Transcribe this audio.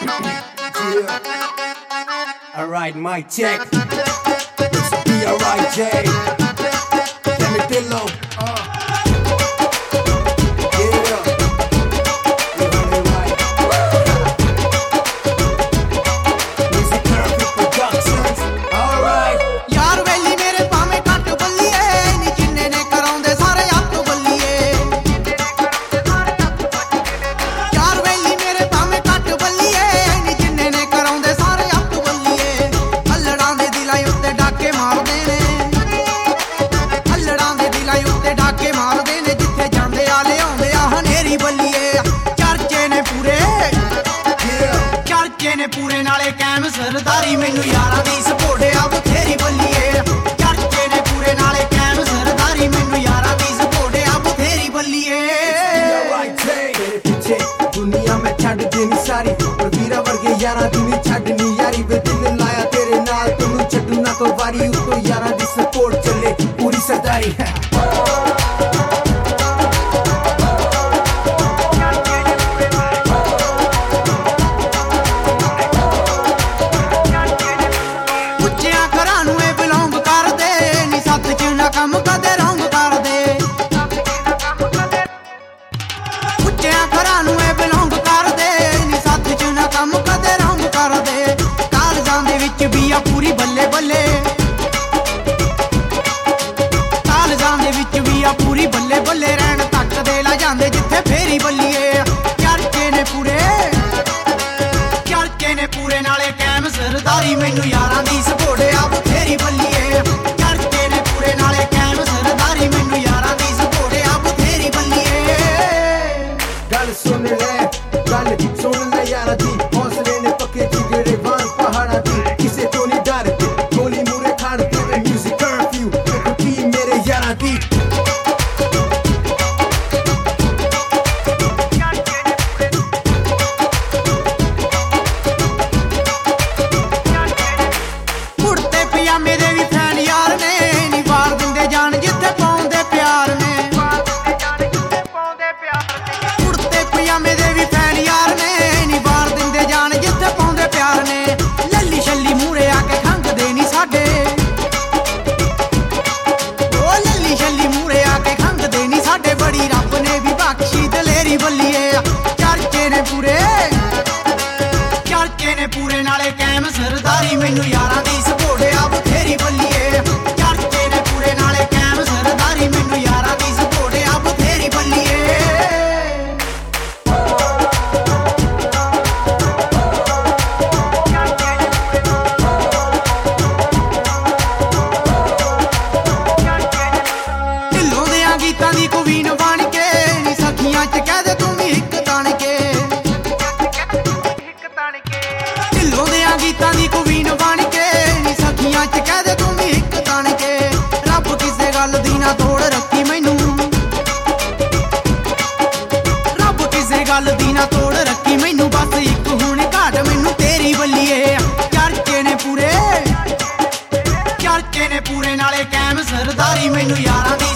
Yeah. Alright, mic check. It's B.R.I.J. Give me pillow. पूरे नाले cam सरदारी मैनू यारां the support आ बथेरी बल्लीए चर्चे ने पूरे नाले कैम सरदारी मैनू यारां दी सपोर्ट आ बथेरी बल्लीए तेरे पीछे दुनिया में छड़ देनी सारी पर वीरा वर्गे यारां दी नहीं छड़नी यारी वे दिल लाया तेरे नाल तैनू छड्डू ना कोई वारी उतो यारां दी सपोर्ट चले पूरी सरदारी है ਕੰਮ ਕਦੇ ਰੰਗ ਕਰਦੇ ਉੱਚਿਆਂ ਘਰਾਂ ਨੂੰ ਇਹ ਬਿਲੋਂਗ ਕਰਦੇ ਨੀ ਸੱਥ ਚ ਨਾ ਕੰਮ ਕਦੇ ਰੰਗ ਕਰਦੇ ਕਾਲਜਾਂ ਦੇ ਵਿੱਚ ਵੀ ਆ ਪੂਰੀ ਬੱਲੇ ਬੱਲੇ ਕਾਲਜਾਂ ਦੇ ਵਿੱਚ ਵੀ ਆ ਪੂਰੀ ਬੱਲੇ ਬੱਲੇ ਰਹਿਣ ਤੱਕ ਦੇ ਲਾ ਜਾਂਦੇ ਜਿੱਥੇ ਫੇਰੀ ਬੱਲੀਏ ਚਰਚੇ ਨੇ ਪੂਰੇ ਨਾਲੇ ਕੈਮ ਸਰਦਾਰੀ ਮੈਨੂੰ ਯਾਰਾਂ ਦੀ ਸਪੋਰਟ ਆ ਬਥੇਰੀ ਬੱਲੀਏ ਚਰਚੇ ਨੇ ਪੂਰੇ ਨਾਲੇ ਕੈਮ ਸਰਦਾਰੀ ਮੈਨੂੰ ਯਾਰਾਂ ਦੀ ਸਪੋਰਟ ਆ ਬਥੇਰੀ ਬੱਲੀਏ ਗੱਲ ਸੁਣ ਲੈ ਯਾਰਾਂ ਦੀ ਹੌਸਲੇ ਨੇ ਪੱਕੇ ਜਿਗਰੇ ਵਾਂਗ ਪਹਾੜਾਂ ਦੀ ਕਿਸੇ ਤੋਂ ਨਹੀਂ ਡਰਦੇ ਗੋਲੀ ਮੂਰੇ ਖਾਣ ਤੇਰੇ ਮਿਊਜ਼ਿਕ ਕਰਫਿਊ ਦੇਖੋ ਕੀ ਮੇਰੇ ਯਾਰਾਂ ਦੀ ਪੂਰੇ ਨਾਲੇ ਕੈਮ ਸਰਦਾਰੀ ਮੈਨੂੰ ਯਾਰਾਂ ਦੀ ਸਪੋਰਟ ਆ ਬਥੇਰੀ ਬੱਲੀਏ ਚਰਚੇ ਨੇ ਪੂਰੇ ਨਾਲੇ ਕੈਮ ਸਰਦਾਰੀ ਮੈਨੂੰ ਯਾਰਾਂ ਦੀ ਸਪੋਰਟ ਆ ਬਥੇਰੀ ਬੱਲੀਏ ਢਿੱਲੋਂ ਦਿਆਂ ਗੀਤਾਂ ਦੀ ਕੁਵੀਨ ਬਣ ਕੇ ਨੀ ਸਖੀਆਂ ਚ ਕਹਿ ਦੇ ਤੂੰ ਵੀ ਇੱਕ ਤਣ ਕੇ ਗੀਤਾਂ ਦੀ ਕੁਵੀਨ ਬਣ ਕੇ ਨੀ ਸਖੀਆਂ ਚ ਕਹਿ ਦੇ ਤੂੰ ਵੀ ਇੱਕ ਤਣ ਕੇ ਰੱਬ ਕਿਸੇ ਗੱਲ ਦੀ ਨਾ ਤੋੜ ਰੱਖੀ ਮੈਨੂੰ ਰੱਬ ਕਿਸੇ ਗੱਲ ਦੀ ਨਾ ਤੋੜ ਰੱਖੀ ਮੈਨੂੰ ਬਸ ਇੱਕ ਹੁਣ ਘਾਟ ਮੈਨੂੰ ਤੇਰੀ ਬੱਲੀਏ ਚਰਚੇ ਨੇ ਪੂਰੇ ਨਾਲੇ ਕੈਮ ਸਰਦਾਰੀ ਮੈਨੂੰ ਯਾਰਾਂ ਦੀ